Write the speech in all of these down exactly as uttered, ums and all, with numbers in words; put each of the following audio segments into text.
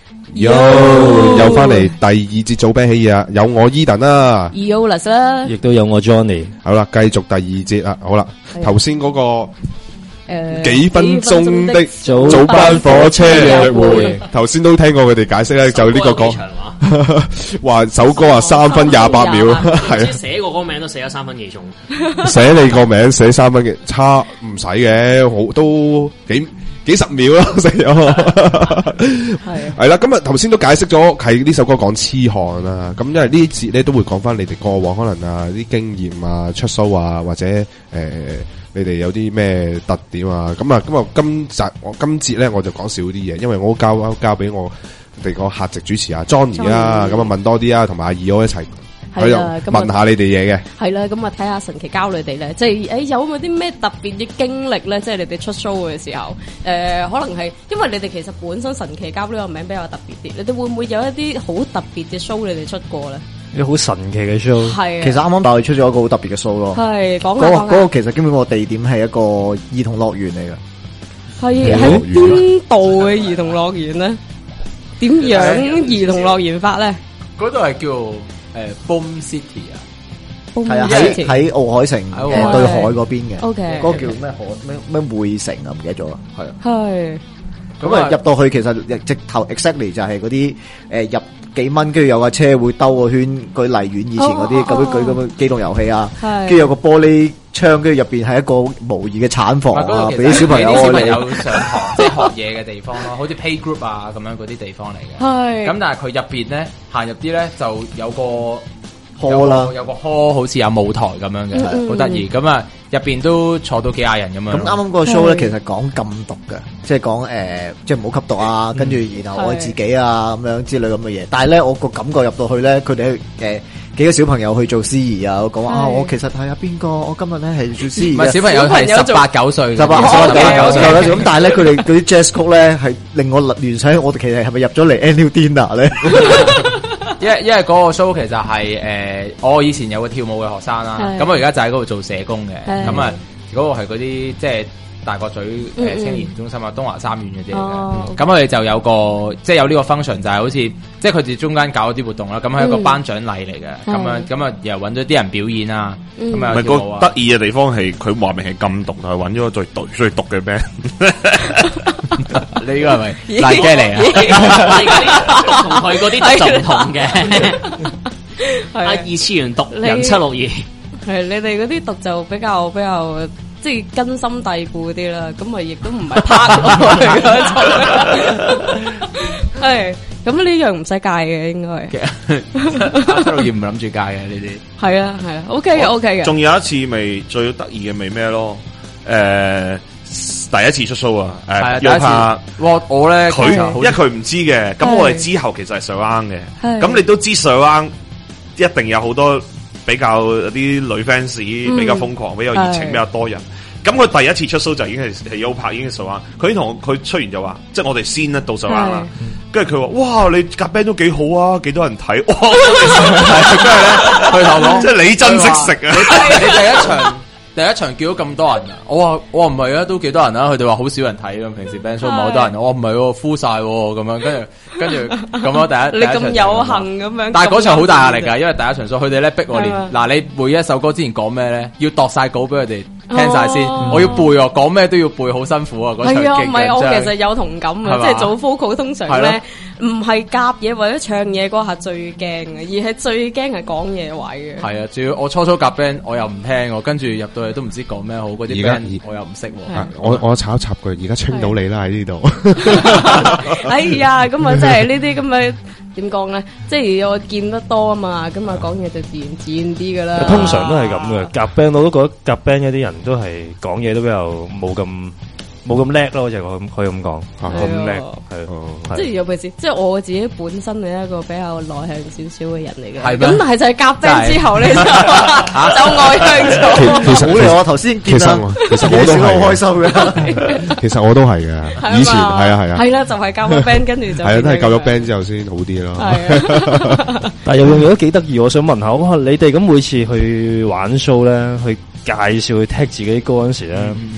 Yo 又翻嚟第二節早啤起啊，有我 Eden 啦 ，Eolus 啦， 亦都有我 Johnny。 好啦，繼續第二節啦，好啦，頭先嗰個。 誒， 幾分鐘的早班火車約會，頭先都聽過佢哋解釋咧，就呢個講話首歌啊三分廿八秒，係啊， 寫個歌名都寫咗三分幾鐘， 寫你個名寫三分嘅差唔使嘅，好都幾幾十秒咯，成咗係係啦。咁啊頭先都解釋咗係呢首歌講痴漢啦，咁因為呢啲節咧都會講翻你哋過往可能啊啲經驗啊出 show 啊或者誒。呃你哋有啲咩特點啊？咁啊，咁啊，今集我今節咧我就講少啲嘢，因為我交交俾我哋個客席主持啊 Johnny 啦，咁啊問多啲啊，同埋阿二我一齊喺度問下你哋嘢嘅。 係啦，咁啊睇下神奇交你哋咧，即係誒有冇啲咩特別嘅經歷咧？即係你哋出 show 嘅時候，誒可能係因為你哋其實本身神奇交呢個名比較特別啲，你哋會唔會有一啲好特別嘅 show 你哋出過咧？ 啲好神奇嘅 show， 係其實啱啱但係出咗一個好特別嘅 show 咯。 係講嗰個嗰個其實基本個地點係一個兒童樂園嚟嘅。 係喺邊度嘅兒童樂園咧？點樣兒童樂園法咧？ 嗰度係叫誒 Boom City 啊， 係啊，喺喺奧海城誒對海嗰邊嘅。 OK， 嗰個叫咩海咩咩匯城啊？唔記得咗啦。係啊。 係。 咁啊入到去其實直頭 exactly 就係嗰啲誒入幾蚊，跟住有架車會兜個圈，舉荔園以前嗰啲咁樣舉咁嘅機動遊戲啊，跟住有個玻璃窗，跟住入邊係一個模擬嘅產房啊，俾啲小朋友小朋友上堂即係學嘢嘅地方咯，好似 playgroup 啊咁樣嗰啲地方嚟嘅。係。咁但係佢入邊咧行入啲咧就有個。 hall 啦， 有個 hall 好似有舞台咁樣嘅，好得意。咁啊，入邊都坐到幾廿人咁樣。 咁啱啱嗰個 show 咧，其實講禁毒嘅，即係講誒，即係唔好吸毒啊，跟住然後愛自己啊咁樣之類咁嘅嘢。但係咧，我個感覺入到去咧，佢哋誒幾個小朋友去做司儀啊，講啊，我其實係啊邊個，我今日咧係做司儀。 唔係小朋友係十八九歲， 十八十八九歲咁，但係咧佢哋嗰啲 jazz 曲咧係令我聯想，我哋其實係咪入咗嚟 annual dinner 咧？ 因為因為嗰個 show 其實係誒、呃，我以前有個跳舞嘅學生啦，咁我而家就喺嗰度做社工嘅，咁啊嗰個係嗰啲即係大角咀誒、呃、青年中心啊、東華三院嗰啲嚟嘅，咁我哋就有個即係有呢個 function 就係好似即係佢哋中間搞一啲活動啦，咁係一個頒獎禮嚟嘅，咁啊咁啊又揾咗啲人表演啊，咁啊唔係個得意嘅地方係佢話明係禁毒，但係揾咗個最毒最毒嘅 band。 你呢個係咪爛雞嚟啊？ 同佢嗰啲就唔同嘅，啊二次元毒人七六二， 係你哋嗰啲毒就比較比較即係根深蒂固啲啦，咁啊亦都唔係拍落去嗰種，係咁呢樣唔使戒嘅應該， 七六二唔諗住戒嘅呢啲， 係啊係啊 OK 嘅 OK 嘅， 仲有一次咪最得意嘅咪咩咯？誒。第一次出 show 啊，誒，約拍我我咧， 佢因為佢唔知嘅，咁我哋之後其實係 surround 嘅，咁你都知 surround一定有好多比較啲女 fans 比較瘋狂、比較熱情、比較多人。咁佢第一次出 show 就已經係係約拍，已經 surround。佢同佢出完就話，即係我哋先咧到 surround 啦。跟住佢話：哇，你夾 band 都幾好啊，幾多人睇。哇！跟住咧，佢同我講，即係你真識食啊！ 你第一場。第一場叫咗咁多人啊！我話我話唔係啊，都幾多人啊！佢哋話好少人睇咁，平時 band show 唔係好多人。我話唔係喎，full 晒咁樣，跟住跟住咁咯。第一你咁有幸咁樣， 但係嗰場好大壓力㗎，因為第一場 show 佢哋咧逼我練。嗱，你背一首歌之前講咩咧？要度晒稿俾佢哋聽晒先。我要背喎，講咩都要背，好辛苦啊！嗰場係啊，唔係我其實有同感啊，即係做 vocal 通常咧。唔係夾嘢或者唱嘢嗰下最驚嘅，而係最驚係講嘢位嘅。係啊，主要我初初夾 band 我又唔聽，我跟住入到去都唔知講咩好，嗰啲 band 我又唔識。 我我插一插句，而家清到你啦喺呢度。 哎呀，咁啊，即係呢啲咁嘅點講咧？即係我見得多啊嘛，咁啊講嘢就自然自然啲噶啦。 通常都係咁嘅，夾 band 我都覺得夾 band 嗰啲人都係講嘢都比較冇咁。冇咁叻咯，就可可以咁講，冇咁叻係， 即係尤其是即係我自己本身係一個比較內向少少嘅人嚟嘅，咁但係就係夾 band 之後咧就就外向咗。 其實好我頭先見到， 其實我都好開心嘅。 其實我都係嘅，以前係啊係啊， 係啦就係夾咗 band 跟住就係啊都係夾咗 band 之後先好啲咯。 但係有樣嘢都幾得意，我想問下，哇！你哋咁每次去玩 show 咧，去介紹去踢自己歌嗰陣時咧。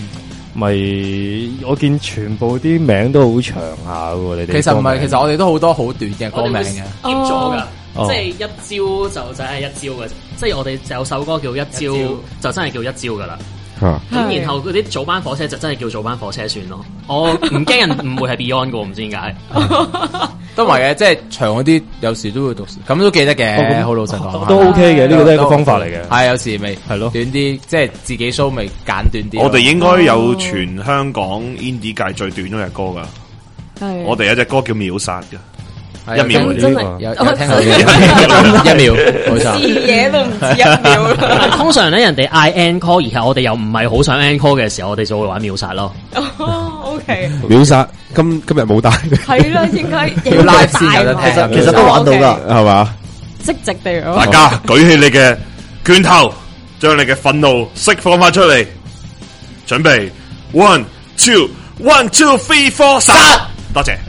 咪我見全部啲名都好長下喎，你哋其實唔係，其實我哋都好多好短嘅歌名嘅 ，keep 咗噶， 哦即係一朝就真係一朝嘅，即係我哋有首歌叫一朝，就真係叫一朝噶啦。咁然後嗰啲早班火車就真係叫早班火車算咯。我唔驚人誤會係 Beyond 嘅，唔知點解。 都唔係嘅，即係長嗰啲有時都會讀，咁都記得嘅。好老實講， 都 OK 嘅，呢個都係一個方法嚟嘅。 係有時咪係咯， 短啲，即係自己 show 咪簡短啲。 我哋應該有全香港 indie 界最短嗰隻歌噶。我哋有隻歌叫秒殺嘅。一秒真係有有聽過一秒，冇錯， 視野都唔止一秒。 通常咧，人哋嗌 encore，而係我哋又唔係好想 encore 嘅時候，我哋就會玩秒殺咯。 哦 ，OK， 秒殺今今日冇帶， 係啦，應該要 live 先有得聽， 其實都玩到噶， 係嘛？ 即直地。 大家舉起你嘅拳頭，將你嘅憤怒釋放翻出嚟。準備 one two one two three four 殺！多謝。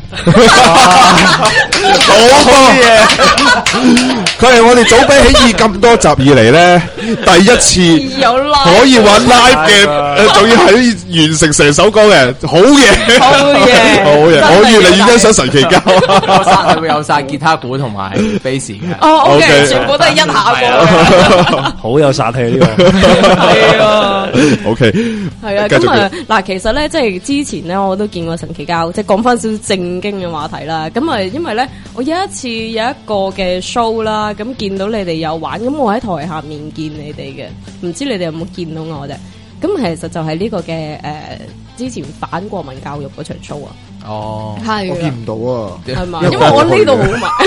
好嘢！佢係我哋早比起義咁多集以嚟咧，第一次有可以玩 live 嘅，誒，仲要係完成成首歌嘅，好嘢！ 好嘢！ 好嘢！我越嚟越欣賞神奇交， 有晒係會有晒吉他鼓同埋 bass 嘅。 哦 ，OK，全部都係一下過， 好有殺氣呢個。 係啊 ，OK， 係啊。咁啊，嗱，其實咧，即係之前咧，我都見過神奇交，即係講翻少少正經嘅話題啦。咁啊，因為咧，我有一次有一個嘅 show 啦，咁見到你哋有玩，咁我喺台下面見你哋嘅，唔知你哋有冇見到我啫？咁其實就係呢個嘅誒、呃，之前反國民教育嗰場 show 啊。 哦， 係我見唔到啊， 係嘛？因為我呢度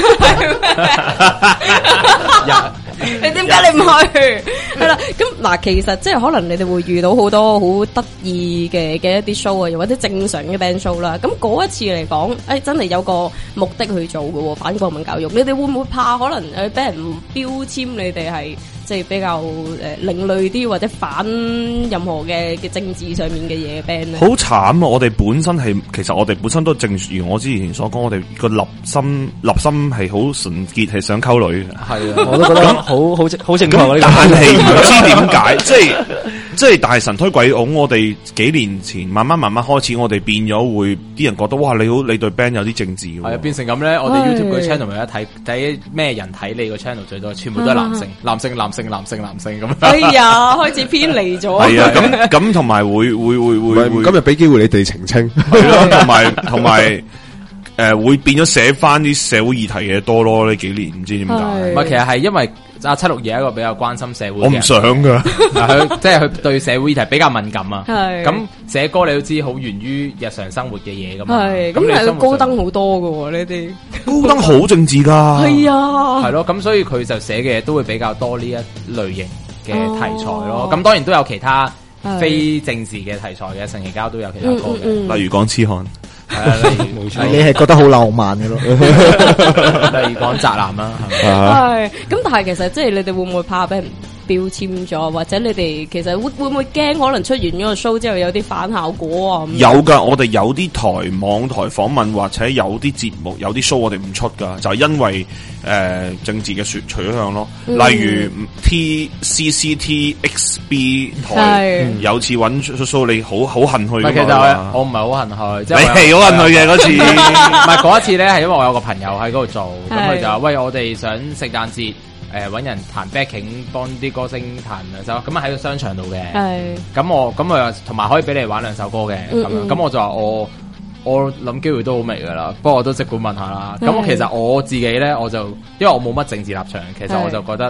好埋。你點解你唔去？係啦，咁嗱，其實即係可能你哋會遇到好多好得意嘅嘅一啲 show 啊，又或者正常嘅 band show 啦。咁嗰一次嚟講，誒、哎、真係有個目的去做嘅喎，反國民教育。你哋會唔會怕可能誒俾人標籤你哋係即係比較誒另類啲，或者反任何嘅嘅政治上面嘅嘢 band 咧？ 好慘啊！我哋本身係其實我哋本身都正如我之前所講，我哋個立心立心係好純潔，係想溝女嘅。 係啊， 我都覺得好好好正確。 但係唔知點解，即係即係大神推鬼拱，我哋幾年前慢慢慢慢開始，我哋變咗會啲人覺得哇，你好你對 band 有啲政治。 係啊，變成咁咧，我哋 YouTube 個 channel 咪一睇睇咩人睇你個 channel 最多，全部都係男性，男性，男性，男性，男性咁。 哎呀，開始偏離咗。 係啊，咁咁同埋會會會會會今日俾機會你哋澄清， 係咯，同埋同埋誒會變咗寫翻啲社會議題嘅多咯。呢幾年唔知點解。 唔係，其實係因為阿七六爺係一個比較關心社會嘅人。 我唔想噶， 佢即係佢對社會議題比較敏感啊。 係咁寫歌你都知好源於日常生活嘅嘢噶嘛。 係咁，係高登好多噶喎呢啲。 高登好政治噶。 係啊。 係咯，咁所以佢就寫嘅嘢都會比較多呢一類型嘅題材咯。咁當然都有其他非政治嘅題材嘅，神奇交都有其他歌嘅， 例如講痴漢。 係啊，例如冇錯， 你係覺得好浪漫嘅咯。 例如講宅男啦，係咪？ 係咁，但係其實即係你哋會唔會怕俾人標籤咗，或者你哋其實會會唔會驚可能出完嗰個 show 之後有啲反效果啊？ 有噶，我哋有啲台網台訪問或者有啲節目有啲 show 我哋唔出噶，就係、是、因為誒、呃、政治嘅取取向咯。 嗯、 例如 T C C T X B 台有次揾出 show，你好好恨去。 其實我唔係好恨去，即係你係好恨去嘅嗰次。 唔係嗰一次咧，係因為我有個朋友喺嗰度做，咁佢就話：喂，我哋想聖誕節。誒揾人彈 backing 幫啲歌星彈兩首，咁啊喺個商場度嘅。係。咁我咁我同埋可以俾你玩兩首歌嘅，咁樣。咁我就話我我諗機會都好微㗎啦，不過我都即管問下啦。咁其實我自己咧，我就因為我冇乜政治立場，其實我就覺得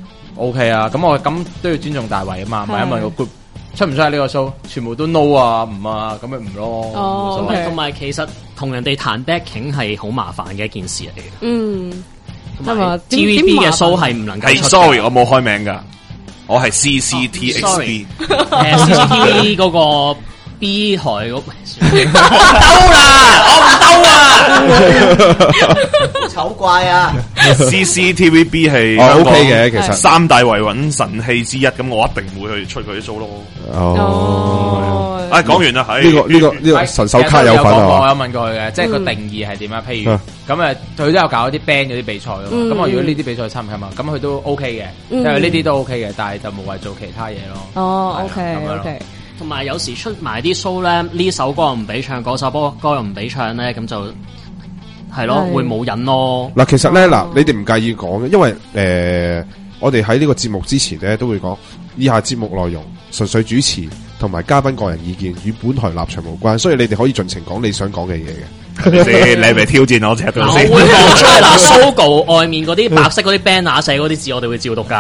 OK 啊。咁我咁都要尊重大圍啊嘛，問一問個 group 出唔出喺呢個 show，全部都 no 啊，唔啊，咁咪唔咯。 哦。 同埋其實同人哋彈 backing 係好麻煩嘅一件事嚟嘅。嗯。係嘛 ？T V B 嘅 show 係唔能夠出。 sorry， 我冇開名噶，我係 C C T X B。 誒 C C T V 嗰個 B 台嗰，兜啦，我唔兜啊！ 醜怪啊 ！C C T V B 係 O K 嘅，其實三大維穩神器之一，咁我一定會去出佢啲 show 咯。 哦。 啊，講完啦，係呢個呢個呢個神手卡有份啊！ 我有問過佢嘅，即係個定義係點啊？譬如咁誒，佢都有搞啲 band 嗰啲比賽咯。咁我如果呢啲比賽參唔參啊？咁佢都 OK 嘅，因為呢啲都 OK 嘅，但係就無謂做其他嘢咯。 哦，OK OK。 同埋有時出埋啲 show 咧，呢首歌又唔俾唱，嗰首歌歌又唔俾唱咧，咁就係咯，會冇癮咯。 嗱，其實咧，嗱，你哋唔介意講嘅，因為誒、呃，我哋喺呢個節目之前咧，都會講以下節目內容純粹主持同埋嘉賓個人意見，與本台立場無關，所以你哋可以盡情講你想講嘅嘢嘅。 你你咪挑戰我隻到先。 我會講出嚟嗱，Sogo 外面嗰啲白色嗰啲 banner 寫嗰啲字，我哋會照讀噶。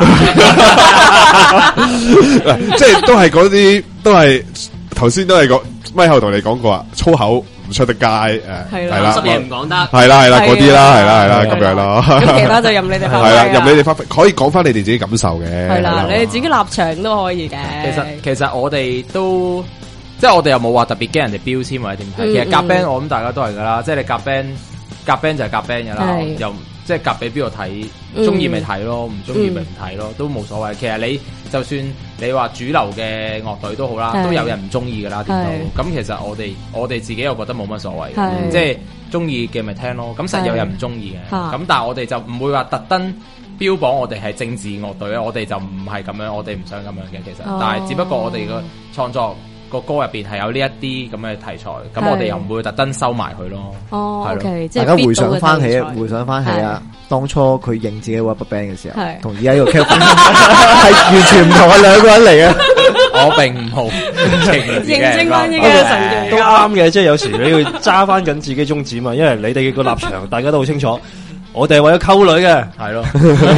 即係都係嗰啲，都係頭先都係講咪後同你講過啊，粗口唔出得街誒，係啦， 濕嘢唔講得， 係啦係啦嗰啲啦，係啦係啦咁樣咯。 咁其他就任你哋發揮。 係啦，任你哋發揮，可以講翻你哋自己感受嘅。 係啦，你哋自己立場都可以嘅。 其實其實我哋都。即係我哋又冇話特別驚人哋標籤或者點睇，其實夾 band 我諗大家都係噶啦，即係你夾 band 夾 band 就係夾 band 噶啦，又即係夾俾邊度睇，中意咪睇咯，唔中意咪唔睇咯，都冇所謂。其實你就算你話主流嘅樂隊都好啦，都有人唔中意噶啦，點都咁。其實我哋我哋自己又覺得冇乜所謂，即係中意嘅咪聽咯。咁實有人唔中意嘅，咁但係我哋就唔會話特登標榜我哋係政治樂隊，我哋就唔係咁樣，我哋唔想咁樣嘅。其實，但係只不過我哋個創作。個歌入邊係有呢一啲咁嘅題材，咁我哋又唔會特登收埋佢咯。 哦，OK， 大家回想翻起，回想翻起啊，當初佢認自己 Rubberband 嘅時候，同而家呢個 Kelvin 係完全唔同嘅兩個人嚟嘅。 我並唔好認證翻呢個神都啱嘅，即係有時你要揸翻緊自己宗旨嘛，因為你哋嘅個立場大家都好清楚，我哋係為咗溝女嘅，係咯。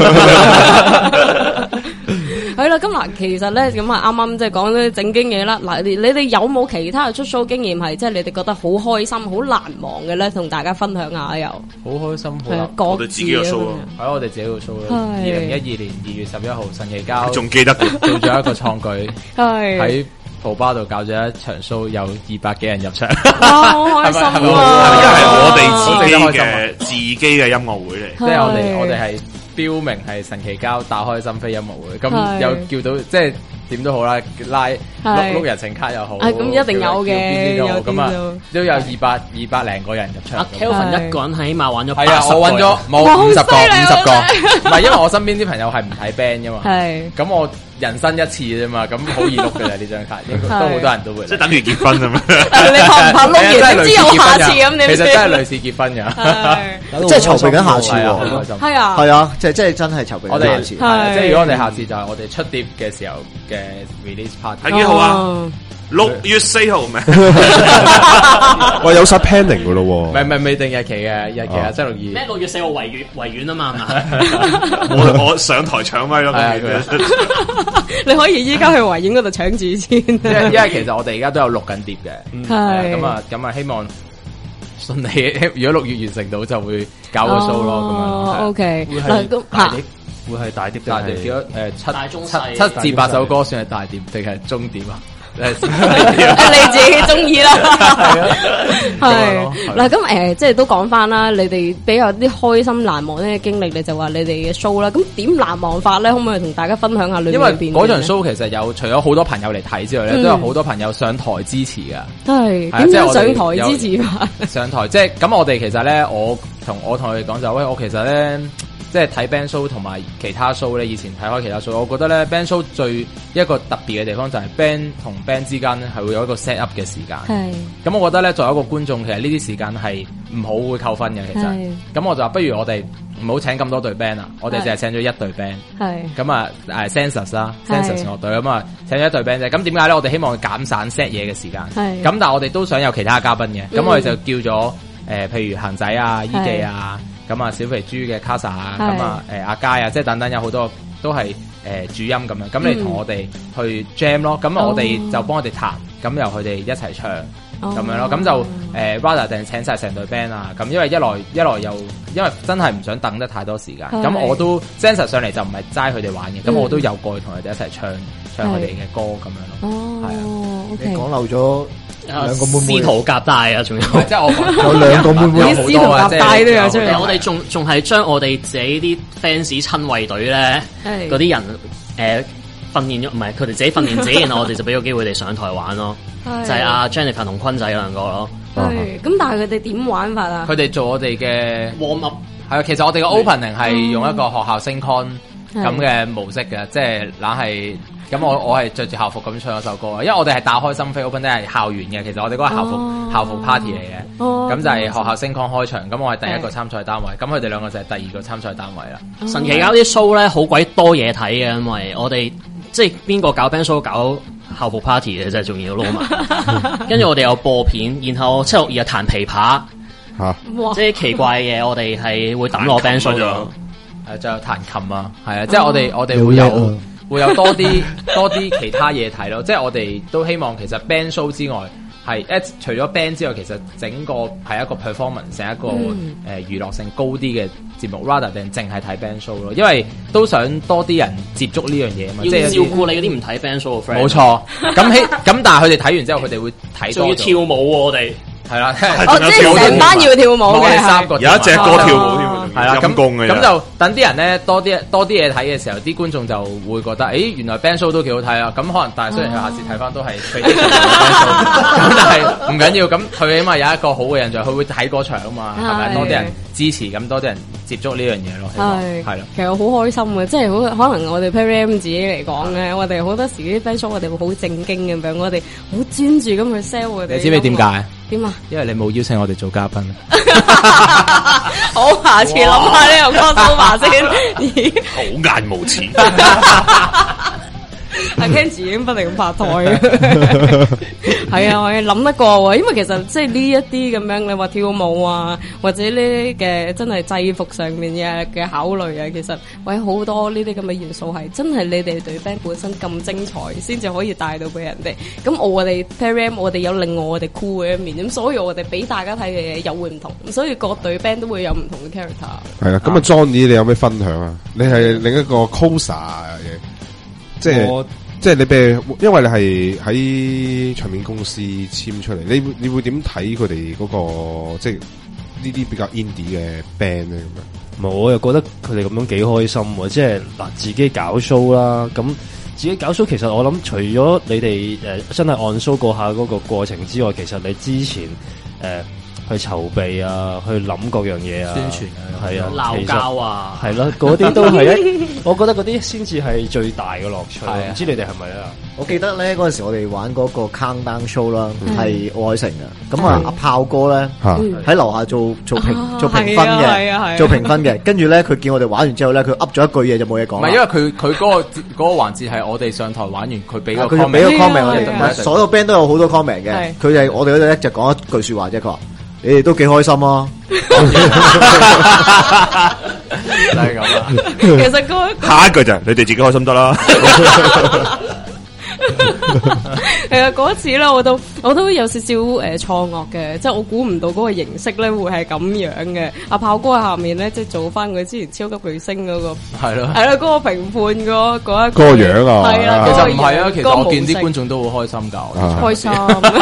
係啦，咁嗱，其實咧，咁啊，啱啱即係講啲正經嘢啦。嗱，你你哋有冇其他嘅出 show 經驗係，即係你哋覺得好開心、好難忘嘅咧，同大家分享下又？ 好開心，好難。 我哋自己嘅 show 咯， 喺我哋自己嘅 show 咯。二零一二年二月十一號，神奇交仲記得做咗一個創舉， 係喺蒲巴度搞咗一場 show，有二百幾人入場。 哇，好開心啊！ 因為係我哋自己嘅自己嘅音樂會嚟， 即係我哋我哋係。標明係神奇交打開心扉音樂會，咁有叫到即係點都好啦，拉碌碌人情卡又好， 咁一定有嘅，有咁啊，都有二百二百零個人入場。 阿 Kelvin 一個人起碼玩咗， 係啊，我揾咗冇五十個，五十個，唔係因為我身邊啲朋友係唔睇 band 噶嘛，係，咁我人生一次啫嘛，咁好易碌嘅啦呢張卡，應該都好多人都會， 即係等於結婚咁樣。 你怕唔怕碌完？知有下次咁點？ 其實真係類似結婚㗎， 即係籌備緊下次喎， 係啊， 係啊，即係即係真係籌備緊下次， 即係如果我哋下次就係我哋出碟嘅時候嘅 release party， 係幾好啊！六月四號咩？ 哇，有晒 planning 噶咯喎！ 唔係唔係未定日期嘅，日期啊，星期六二。 咩六月四號維園維園啊嘛？ 我我上台搶咪咯， 你可以依家去維園嗰度搶住先。 因因為其實我哋而家都有錄緊碟嘅，係咁啊咁啊，希望順利。如果六月完成到，就會搞個 show 咯。咁樣 OK， 嗱咁大碟會係大碟大碟，幾多誒七七七至八首歌算係大碟定係中碟啊？ 你自己中意啦，係嗱咁誒，即係都講翻啦，你哋比較啲開心難忘嘅經歷，你就話你哋嘅 show 啦，咁點難忘法咧？可唔可以同大家分享下裏面？ 因為嗰場 show 其實有除咗好多朋友嚟睇之外咧，嗯、都有好多朋友上台支持噶。 係點樣上台支持法？ 上台即係咁，我哋其實咧，我同我同佢哋講就喂，我其實咧。即係睇 band show 同埋其他 show 咧，以前睇開其他 show，我覺得咧 band show 最一個特別嘅地方就係 band 同 band 之間咧係會有一個 set up 嘅時間。係。咁我覺得咧，作為一個觀眾，其實呢啲時間係唔好會扣分嘅。其實。係。咁我就話不如我哋唔好請咁多隊 band 啦，我哋淨係請咗一隊 band。係。咁啊誒 Senses 啦 ，Senses 樂隊咁啊請咗一隊 band 啫。咁點解咧？我哋希望減散 set 嘢嘅時間。係。咁但係我哋都想有其他嘉賓嘅，咁、嗯、我哋就叫咗誒、呃，譬如恒仔啊、伊記啊。咁啊，小肥豬嘅 Casa 啊，咁啊，誒阿佳啊，即係等等有好多都係誒、呃、主音咁樣，咁你同我哋去 jam 咯，咁、嗯、我哋就幫佢哋彈，咁由佢哋一齊唱咁、哦、樣咯，咁就誒、呃、rather 定請晒成隊 band 啊，咁因為一來一來又因為真係唔想等得太多時間，咁我都 Sense 上嚟就唔係齋佢哋玩嘅，咁、嗯、我都有過去同佢哋一齊唱唱佢哋嘅歌咁樣咯，係啊， 你講漏咗。兩個妹妹司徒夾帶啊，仲有即係我有兩個妹妹， 啲司徒夾帶都有出嚟。 我哋仲仲係將我哋自己啲 fans 親衛隊咧，嗰啲人誒訓練咗，唔係佢哋自己訓練自己，然後我哋就俾個機會佢哋上台玩咯。就係阿 Jennifer 同坤仔兩個咯。 係咁，但係佢哋點玩法啊？ 佢哋做我哋嘅 warm up， 係啊，其實我哋嘅 opening 係用一個學校升 con。 咁嘅模式嘅，即係懶係。咁我我係着住校服咁唱一首歌，因為我哋係打開心扉 open day 係校園嘅，其實我哋嗰個校服、oh. 校服 party 嚟嘅，咁、oh. 就係學校星光開場，咁我係第一個參賽單位，咁佢哋兩個就係第二個參賽單位啦。 Oh. 神奇搞啲 show 咧好鬼多嘢睇嘅，因為我哋即係邊個搞 band show 搞校服 party 嘅，真係仲要撈埋，跟住我哋有播片，然後七六二又彈琵琶嚇，即係奇怪嘅嘢，我哋係會抌落 band show 度， 誒仲有彈琴啊，係啊，即係我哋我哋會有。會有多啲多啲其他嘢睇咯，即係我哋都希望其實 band show 之外係誒除咗 band 之外，其實整個係一個 performance， 成一個誒娛樂性高啲嘅節目 rather than 淨係睇 band show 咯，因為都想多啲人接觸呢樣嘢啊嘛，即係照顧你嗰啲唔睇 band show 嘅 friend。 冇錯，咁希咁但係佢哋睇完之後，佢哋會睇多咗。仲要跳舞喎，我哋。係啦， 哦，即係成班要跳舞嘅， 我哋三個有一隻歌跳舞添， 係啦， 陰功嘅。 咁就等啲人咧多啲多啲嘢睇嘅時候，啲觀眾就會覺得，誒原來 band show 都幾好睇啊！咁可能但係雖然佢下次睇翻都係非常嘅 band show，咁但係唔緊要，咁佢起碼有一個好嘅印象，佢會睇嗰場啊嘛，係咪？多啲人支持，咁多啲人接觸呢樣嘢咯，係係啦。 其實好開心嘅，即係好可能我哋 Perry M 自己嚟講咧，我哋好多時啲 band show 我哋會好正經咁樣，我哋好專注咁去 sell 我哋。 你知唔知點解？ 點啊？ 因為你冇邀請我哋做嘉賓。 好，下次諗下呢個 crossover 先。 好眼無錢。 阿 Kenji 已經不停咁拍台。係啊，我哋諗得過喎，因為其實即係呢一啲咁樣，你話跳舞啊，或者呢啲嘅真係制服上面嘅嘅考慮啊，其實喂好多呢啲咁嘅元素係真係你哋隊 band 本身咁精彩，先至可以帶到俾人哋。咁我哋 Perry M 我哋有另外我哋酷嘅一面，咁所以我哋俾大家睇嘅嘢又會唔同，所以各隊 band 都會有唔同嘅 character。 係啦，咁啊 Johnny 你有咩分享啊？你係另一個 coser 嘅，即係。即係你譬如，因為你係喺唱片公司簽出嚟，你會你會點睇佢哋嗰個即係呢啲比較 indie 嘅 band 咧咁樣？ 我又覺得佢哋咁樣幾開心喎，即係嗱自己搞 show 啦，咁自己搞 show 其實我諗除咗你哋誒、呃、真係按 show 過下嗰個過程之外，其實你之前誒。呃去籌備啊，去諗各樣嘢啊， 宣傳啊， 係啊， 鬧交啊， 係咯，嗰啲都係一，我覺得嗰啲先至係最大嘅樂趣。唔知你哋係咪啊？ 我記得咧嗰陣時我哋玩嗰個 countdown show 啦，係愛城嘅。咁啊阿炮哥咧喺樓下做做評做評分嘅，做評分嘅。跟住咧佢見我哋玩完之後咧，佢噏咗一句嘢就冇嘢講。 唔係因為佢佢嗰個嗰個環節係我哋上台玩完，佢俾個佢就俾個 comment 我哋，所有 band 都有好多 comment 嘅。佢係我哋嗰度咧就講一句説話啫，佢話。你哋都幾開心啊！ 就係咁啦。 其實嗰下一句就係你哋自己開心得啦。 係啊，嗰次咧，我都我都有少少誒錯愕嘅，即係我估唔到嗰個形式咧會係咁樣嘅。阿炮哥喺下面咧，即係做翻佢之前超級巨星嗰個，係咯，係啦，嗰個評判嗰嗰一個樣啊， 係啦， 其實唔係啊，其實我見啲觀眾都好開心噶， 開心。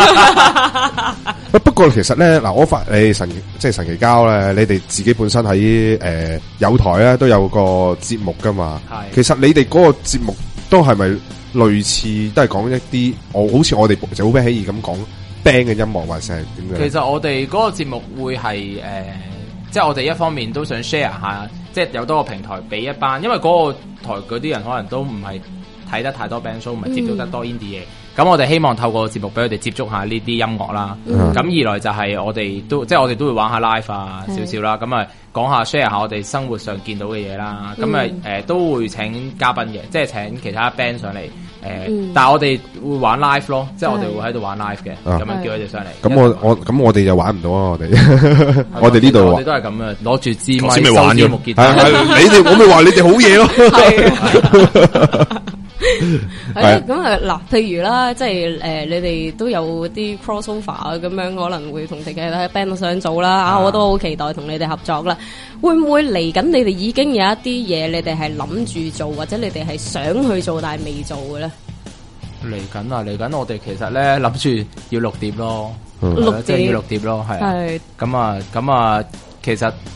不過其實咧，嗱，我發你神即係神奇交咧，你哋自己本身喺誒有台咧都有個節目噶嘛。係，其實你哋嗰個節目都係咪？類似都係講一啲，我好似我哋就好俾起義咁講 band 嘅音樂，或者係點樣？ 其實我哋嗰個節目會係誒、呃，即係我哋一方面都想 share 下，即係有多個平台俾一班，因為嗰個台嗰啲人可能都唔係睇得太多 band show，唔係接觸得多 indie 嘢。咁、嗯、我哋希望透過節目俾佢哋接觸下呢啲音樂啦。咁、嗯、二來就係我哋都即係我哋都會玩下 live 啊，少少啦。咁啊講下 share 下我哋生活上見到嘅嘢啦。咁啊誒都會請嘉賓嘅，即係請其他 band 上嚟。誒、呃嗯，但係我哋會玩 live 咯，即係我哋會喺度玩 live 嘅，咁樣叫佢哋上嚟。咁我我咁我哋就玩唔到啊！我哋我哋呢度我哋都係咁嘅，攞住支咪先玩收支木吉他。 你哋我咪話你哋好嘢咯。 係咁啊嗱，譬如啦，即係誒、呃，你哋都有啲 crossover 啊，咁樣可能會同其他 band 都想做啦。啊，我都好期待同你哋合作啦。會唔會嚟緊？你哋已經有一啲嘢，你哋係諗住做，或者你哋係想去做但係未做嘅咧？ 嚟緊啊！嚟緊，我哋其實咧諗住要錄碟咯， 錄碟即係要錄碟咯，係啊。咁啊，咁啊，其實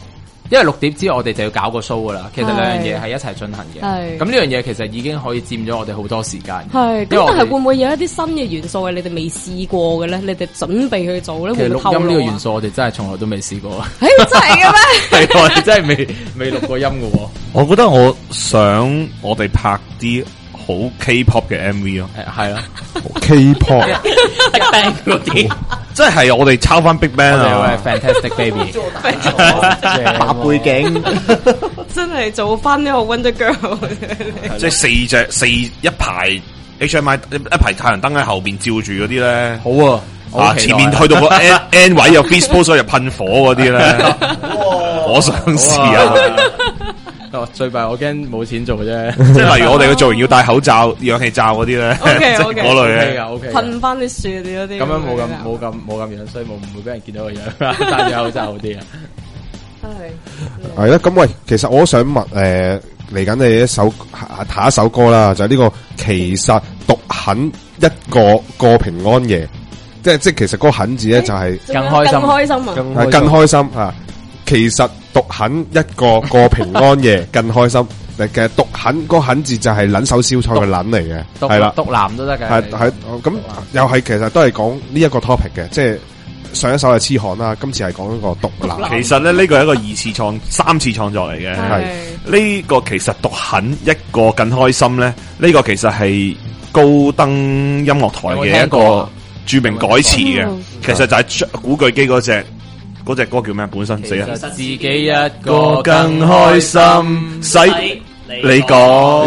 因為六碟之後我哋就要搞個 show 噶啦，其實兩樣嘢係一齊進行嘅。咁呢樣嘢其實已經可以佔咗我哋好多時間。 係，咁但係會唔會有一啲新嘅元素係你哋未試過嘅咧？你哋準備去做咧？ 其實會唔會錄音呢個元素我哋真係從來都未試過。 誒，真係嘅咩？ 係我哋真係未未錄過音嘅喎。 我覺得我想我哋拍啲好 K-pop 嘅 M V 咯， 係啦 ，K-pop 嗰啲， 即係我哋抄翻 Big Bang 啊 ，Fantastic Baby， 白背景， 真係做翻呢個 Wonder Girl， 即係四隻四一排 H M I 一排太陽燈喺後邊照住嗰啲咧， 好啊， 啊前面去到個 N N 位有 Face Pose 入噴火嗰啲咧，我想試啊！ 最弊我驚冇錢做啫， 即係例如我哋嘅造型要戴口罩、氧氣罩嗰啲咧，即係嗰類咧， 噴翻啲樹嗰啲， 咁樣冇咁冇咁冇咁樣，所以冇唔會俾人見到個樣，戴住口罩好啲啊。 係係啦，咁喂，其實我想問誒，嚟緊你一首下一首歌啦，就係呢個其實獨很一個過平安夜，即係即係其實嗰個很字咧就係更開心， 更開心啊， 係更開心啊！其實獨很一個過平安夜更開心。其實獨很嗰個很字就係撚手燒菜嘅撚嚟嘅，係啦， 獨男都得嘅。 係係咁又係其實都係講呢一個 topic 嘅，即係上一首係痴漢啦，今次係講一個獨男。 其實咧呢個係一個二次創、三次創作嚟嘅。係呢個其實獨很一個更開心咧，呢個其實係高登音樂台嘅一個著名改詞嘅，其實就係古巨基嗰隻。嗰隻歌叫咩？本身死啊！ 自己一個更開心， 使你講，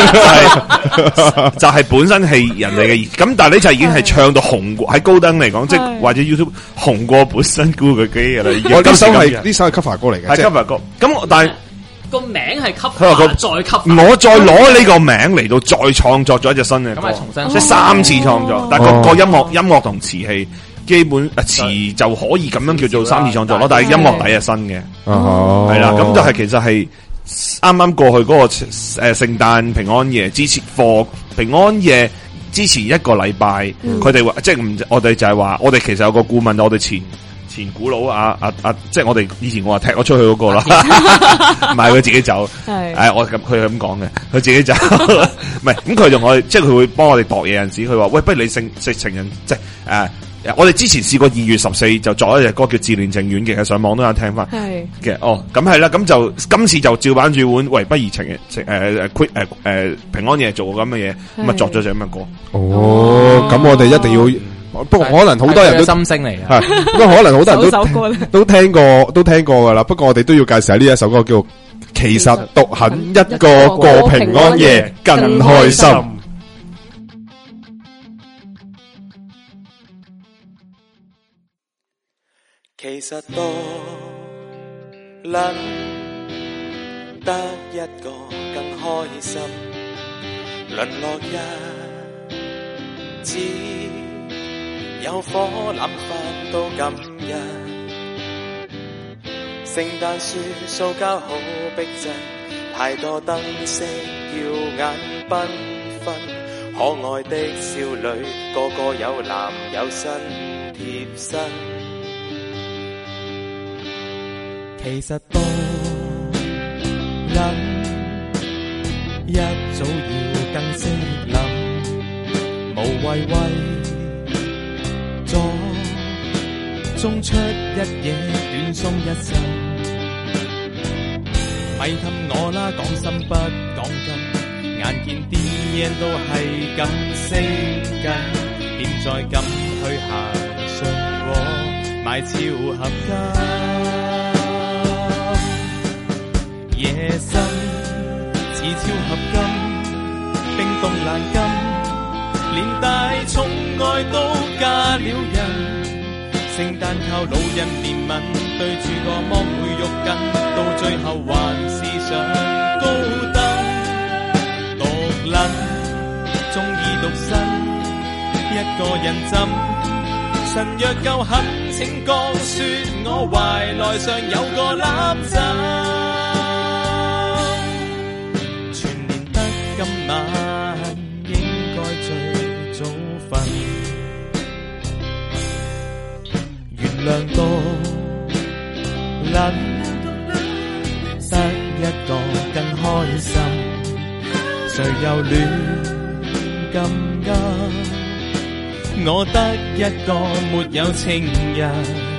就係本身係人哋嘅意。咁但係呢就已經係唱到紅過喺高登嚟講，即係或者 YouTube 紅過本身古巨基嘅啦。 我呢首係呢首係 cover 歌嚟嘅， 係 cover 歌。咁但係個名係 cover，再 cover， 我再攞呢個名嚟到再創作咗一隻新嘅歌， 咁係重新即係三次創作。但係個個音樂音樂同詞氣。基本啊詞就可以咁樣叫做三次創作咯，但係音樂底係新嘅，係啦，咁就係其實係啱啱過去嗰個誒聖誕平安夜之前，過平安夜之前一個禮拜，佢哋話即係唔，我哋就係話，我哋其實有個顧問，我哋前前古佬啊啊啊，即係我哋以前我話踢我出去嗰個啦，唔係佢自己走，係我咁佢係咁講嘅，佢自己走，唔係咁佢同我，即係佢會幫我哋度嘢陣時，佢話喂，不如你聖食情人即係誒。我哋之前試過二月十四就作一隻歌叫《自戀情緣》嘅，上網都有聽翻嘅。哦，咁係啦，咁就今次就照版煮碗，喂，不如情人誒誒誒誒平安夜做咁嘅嘢，咁啊作咗隻咁嘅歌。 哦，咁我哋一定要，不過可能好多人都心聲嚟嘅， 不過可能好多人都都聽過都聽過噶啦。不過我哋都要介紹下呢一首歌叫《其實獨很一個過平安夜更開心》。 其實多撚得一個更開心，淪落日子有火攬飯到今日，聖誕樹塑膠好逼真，太多燈飾耀眼繽紛，可愛的少女個個有男有新貼身。其實多諗一早要更識諗，無謂為咗衝出一夜短鬆一生，咪氹我啦，講心不講金，眼見啲人都係咁識緊，點再敢去行信和買超合金？夜深似超合金，冰凍爛金，連大寵愛都加了人。聖誕靠老人憐憫，對住個芒會肉緊，到最後還是上高登。獨撚鍾意獨身，一個人枕，神若夠狠，請講說我懷內上有個攬枕。今晚應該最早瞓，原諒獨撚誰又戀咁啱？我得一個沒有情人，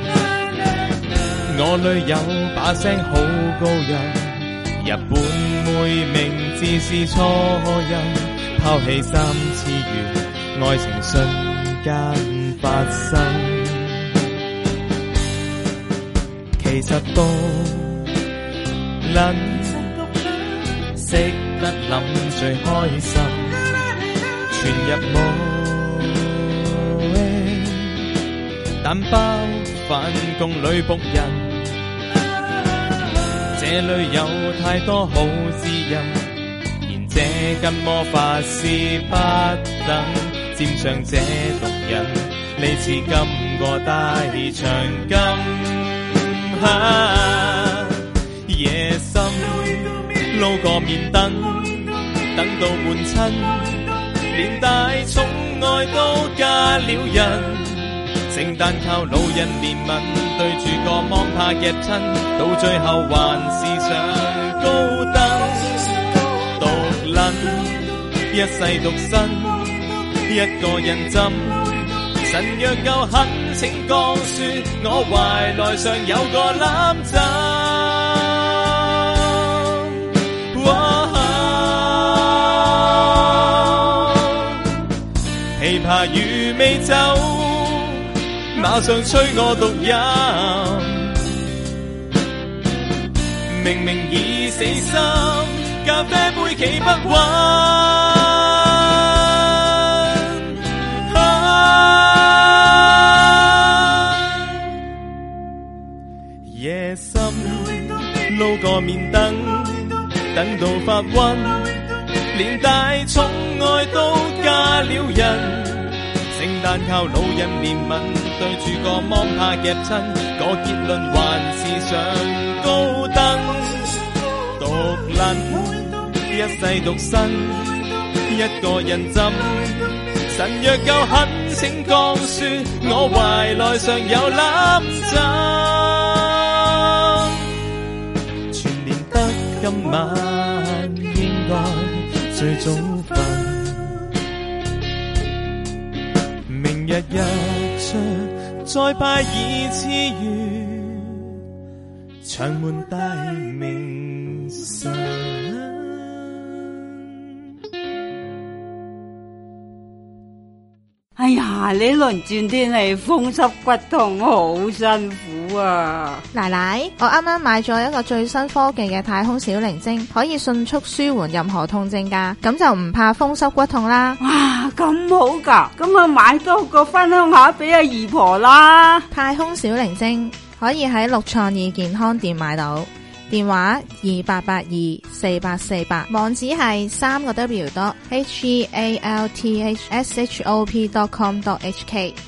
我女友把聲好高音，日本妹明知是錯人，拋棄三次元，愛情瞬間發生。其實都撚識得諗最開心，全日冇，但包飯共女僕人，這裏有太多好滋陰，然這跟魔法師不等，沾上這毒癮，你似今個大長今。啊、夜深路過面燈，等到滿親，連大寵愛都加了人。聖誕靠老人憐憫，對住個芒怕夾親，到最後還是上高登。獨撚一世獨身，一個人浸。神若夠懇請降雪，我懷內上有個攬枕。琵琶餘未走，馬上催我獨飲。明明已死心，咖啡杯企不穩。夜深路過面燈，等到發暈，連大寵愛都加了人。聖誕靠老人憐憫，對住個芒怕夾親，個結論還是上高登。獨撚一世獨身，一個人浸。神若夠懇請降雪，我懷內上有攬枕。今晚應該最早瞓，明日日出再拜二次元，長門大明神。 哎呀，呢輪轉天氣風濕骨痛好辛苦啊！ 奶奶，我啱啱買咗一個最新科技嘅太空小靈精，可以迅速舒緩任何痛症噶，咁就唔怕風濕骨痛啦。 哇，咁好噶，咁我買多個分享下俾阿姨婆啦。 太空小靈精可以喺六創意健康店買到。電話二八八二四八四八，網址係三個 W dot H E A L T H S H O P dot com dot H K。